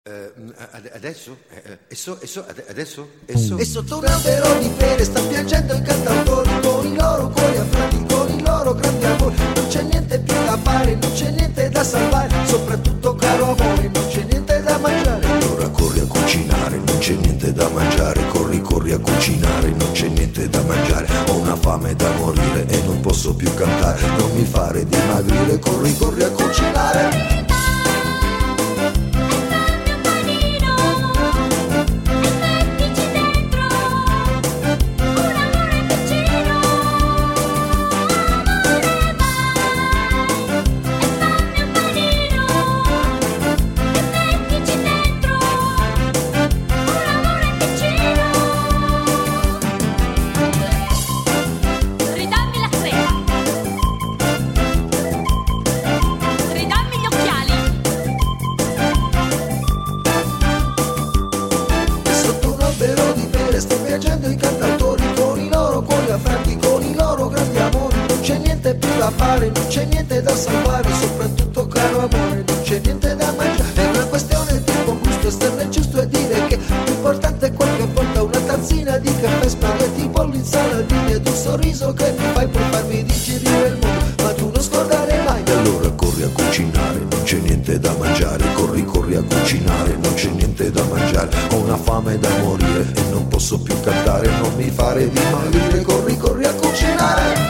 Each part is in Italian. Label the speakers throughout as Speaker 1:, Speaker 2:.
Speaker 1: Adesso? Adesso?
Speaker 2: E sotto un albero di pere sta piangendo il cantautore, con i loro cuori affranti, con i loro grandi amori. Non c'è niente più da fare, non c'è niente da salvare, soprattutto caro amore, non c'è niente da mangiare.
Speaker 3: Allora corri a cucinare, non c'è niente da mangiare. Corri a cucinare, non c'è niente da mangiare. Ho una fame da morire e non posso più cantare. Non mi fare dimagrire, corri a cucinare.
Speaker 2: Sto piangendo i cantautori, con i loro cuori affranti, con i loro grandi amori. Non c'è niente più da fare, non c'è niente da salvare, soprattutto caro amore, non c'è niente da mangiare. È una questione di buon gusto, esterno e giusto è dire che l'importante è qualche volta una tazzina di caffè, spaghetti, pollo, insalatine ed un sorriso che mi fai per farmi digerire il mondo, ma tu non scordare mai.
Speaker 3: E allora corri a cucinare, non c'è niente da mangiare. Corri a cucinare, non c'è niente da mangiare. Ho una fame da morire e non posso più cantare. Non mi fare dimagrire, corri a cucinare.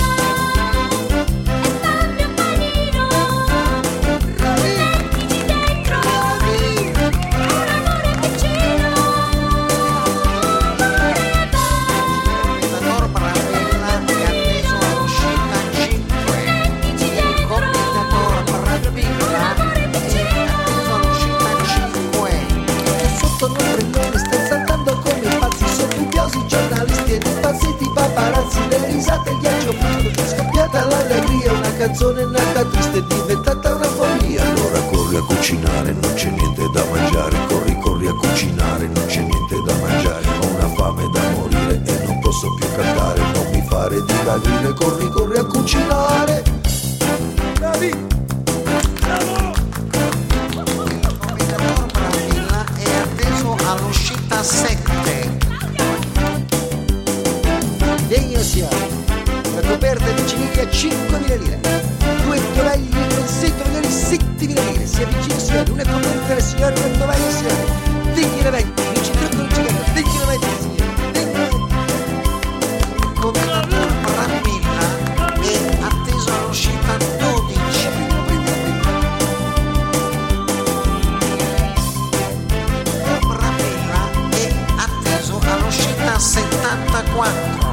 Speaker 2: Una canzone nata triste è diventata una follia.
Speaker 3: Allora corri a cucinare, non c'è niente da mangiare. Corri a cucinare, non c'è niente da mangiare. Ho una fame da morire e non posso più cantare. Non mi fare dimagrire, corri a cucinare.
Speaker 2: Bravi! Bravo!
Speaker 4: Il commentatore Bravilla è atteso all'uscita 7.
Speaker 2: Degno sia la coperta di Ciniglia 5.000 lire, 2 tovagli con 6 tovaglioli 7.000 lire. Si avvicina signore, una coperta del signore, una tovaglia signore, degli eventi, non ci tocca un ciclo, degli eventi signore, degli eventi.
Speaker 4: Il commentatore Bravilla è atteso all'uscita 12. Bravilla è atteso all'uscita 74.